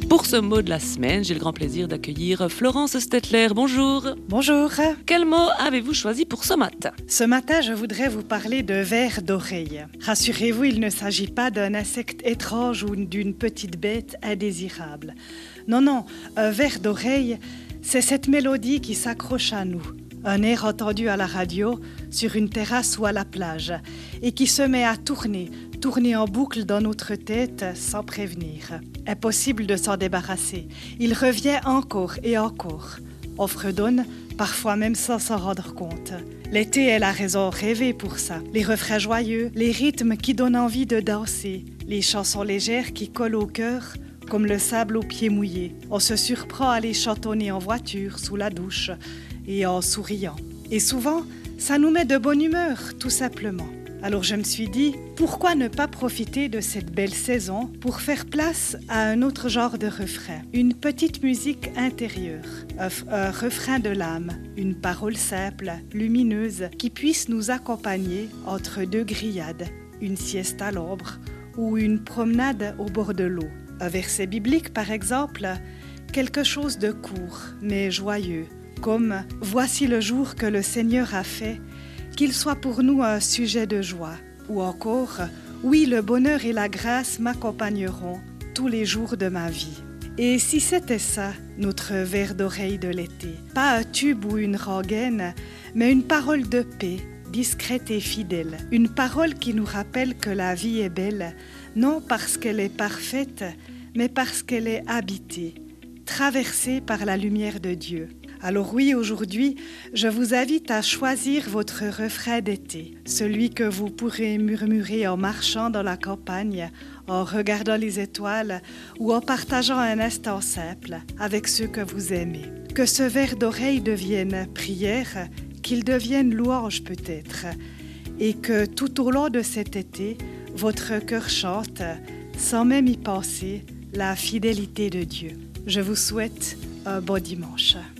Pour ce mot de la semaine, j'ai le grand plaisir d'accueillir Florence Stettler. Bonjour. Bonjour. Quel mot avez-vous choisi pour ce matin? Ce matin, je voudrais vous parler de vers d'oreille. Rassurez-vous, il ne s'agit pas d'un insecte étrange ou d'une petite bête indésirable. Non, un vers d'oreille, c'est cette mélodie qui s'accroche à nous. Un air entendu à la radio, sur une terrasse ou à la plage, et qui se met à tourner en boucle dans notre tête sans prévenir. Impossible de s'en débarrasser. Il revient encore et encore. On fredonne, parfois même sans s'en rendre compte. L'été est la raison rêvée pour ça. Les refrains joyeux, les rythmes qui donnent envie de danser, les chansons légères qui collent au cœur, comme le sable aux pieds mouillés. On se surprend à les chantonner en voiture, sous la douche et en souriant. Et souvent, ça nous met de bonne humeur, tout simplement. Alors je me suis dit, pourquoi ne pas profiter de cette belle saison pour faire place à un autre genre de refrain, une petite musique intérieure, un refrain de l'âme, une parole simple, lumineuse, qui puisse nous accompagner entre deux grillades, une sieste à l'ombre ou une promenade au bord de l'eau. Un verset biblique par exemple, quelque chose de court mais joyeux, comme « Voici le jour que le Seigneur a fait », qu'il soit pour nous un sujet de joie. Ou encore, oui, le bonheur et la grâce m'accompagneront tous les jours de ma vie. Et si c'était ça, notre vers d'oreille de l'été, pas un tube ou une rengaine, mais une parole de paix, discrète et fidèle. Une parole qui nous rappelle que la vie est belle, non parce qu'elle est parfaite, mais parce qu'elle est habitée, traversée par la lumière de Dieu. Alors oui, aujourd'hui, je vous invite à choisir votre refrain d'été, celui que vous pourrez murmurer en marchant dans la campagne, en regardant les étoiles ou en partageant un instant simple avec ceux que vous aimez. Que ce vers d'oreille devienne prière, qu'il devienne louange peut-être, et que tout au long de cet été, votre cœur chante, sans même y penser, la fidélité de Dieu. Je vous souhaite un bon dimanche.